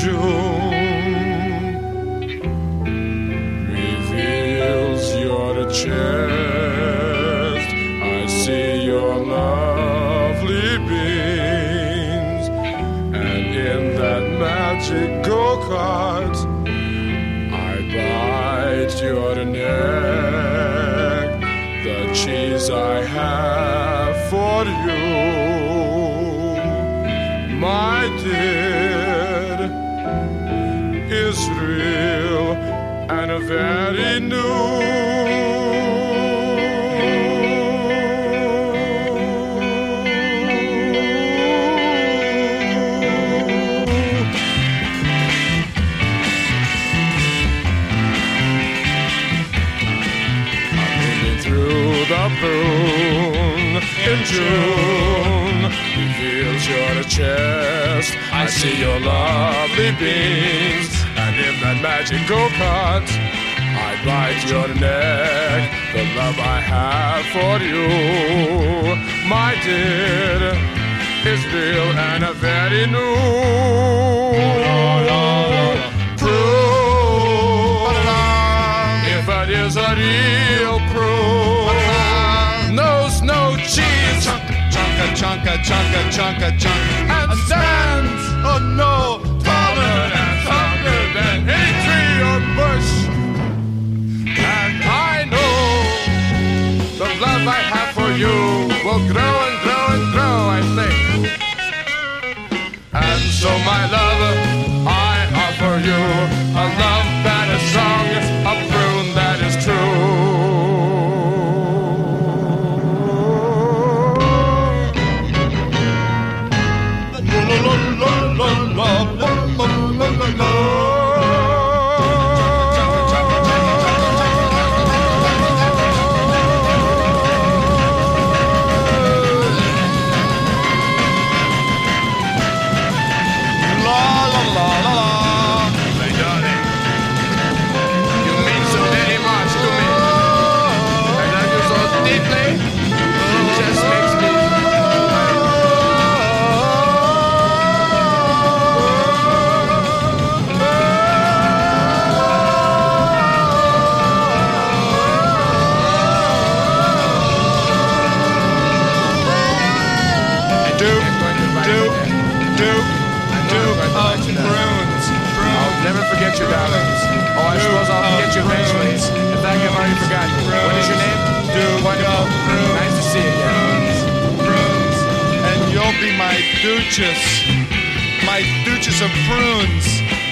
June reveals your chest. I see your lovely beams, and in that magic go-kart I bite your neck. The cheese I have for you, my dear, is real and very new. I'm moving through the moon in June. Reveals your chest. I see your lovely beams, and in that magic go-kart I bite your neck. The love I have for you, my dear, is real and a very new. Proof, if it is a real proof, knows no cheese, chunka, and stands, oh no, taller than any tree or bush. And I know the love I have for you will grow and grow and grow, I think. And so my love, I offer you a love that is strong, a prune that is true. Never forget you, darling. Oh, I suppose I'll forget you eventually. In fact, I've already forgotten. What is your name? Wonderful. Nice to see you again. Prunes. And you'll be my Duchess of prunes.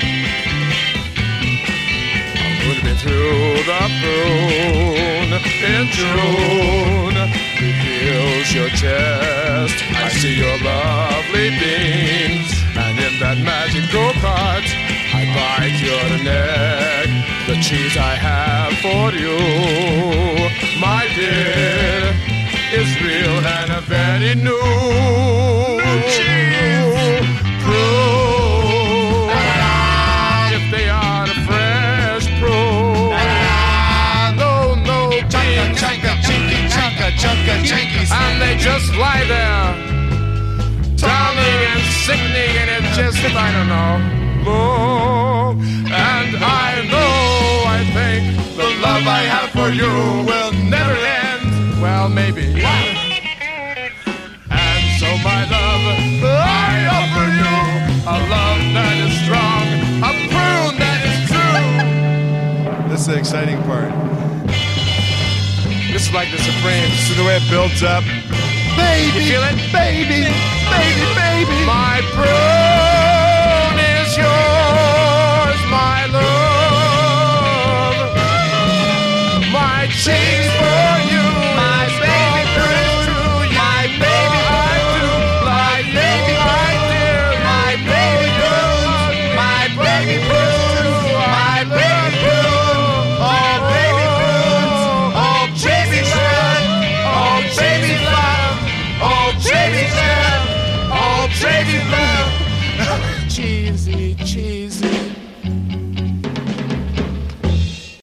I'm moving through the prune in June. Reveals your chest. I see your lovely beams, and in that magic go-kart I bite your neck. The cheese I have for you, my dear, is real and a very new cheese. Prune, if they are a fresh prune. No beans, and they just lie there, drowning and sickening, and it just, I don't know. And I know, I think the love I have for you will never end. Well, maybe. And so my love, I offer you a love that is strong, a prune that is true. This is the exciting part. This is like the Supremes. This is the way it builds up. Baby, you feel it? Baby. My prune is yours, my love. My cheese for you, my baby prune, my baby I do, my baby I do, my baby prune, my baby prune, my baby prune, oh baby prunes, oh baby love, oh baby love, oh baby love, oh baby love. Cheesy, cheesy.